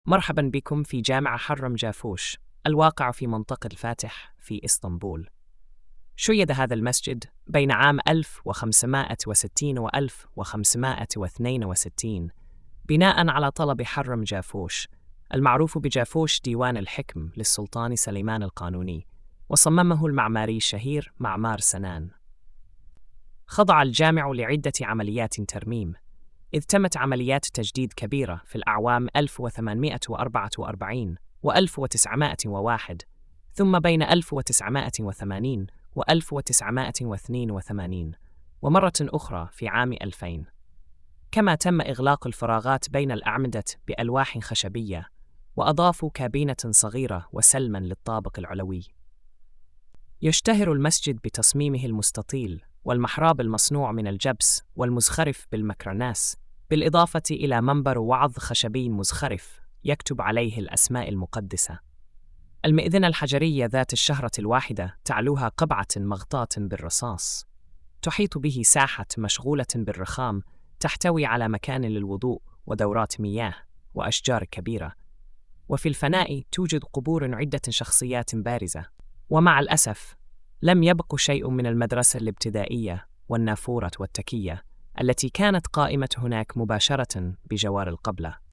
مرحبا بكم في جامع حرم جافوش الواقع في منطقة الفاتح في إسطنبول. شيد هذا المسجد بين عام 1560 و 1562 بناء على طلب حرم جافوش المعروف بجافوش ديوان الحكم للسلطان سليمان القانوني، وصممه المعماري الشهير معمار سنان. خضع الجامع لعدة عمليات ترميم، إذ تمت عمليات تجديد كبيرة في الأعوام 1844 و 1901، ثم بين 1980 و 1982، ومرة أخرى في عام 2000. كما تم إغلاق الفراغات بين الأعمدة بألواح خشبية، وأضافوا كابينة صغيرة وسلماً للطابق العلوي. يشتهر المسجد بتصميمه المستطيل والمحراب المصنوع من الجبس والمزخرف بالمكرناس، بالإضافة إلى منبر وعظ خشبي مزخرف يكتب عليه الأسماء المقدسة. المئذنة الحجرية ذات الشهرة الواحدة تعلوها قبعة مغطاة بالرصاص، تحيط به ساحة مشغولة بالرخام تحتوي على مكان للوضوء ودورات مياه وأشجار كبيرة. وفي الفناء توجد قبور عدة شخصيات بارزة. ومع الأسف لم يبق شيء من المدرسة الابتدائية والنافورة والتكية التي كانت قائمة هناك مباشرة بجوار القبلة.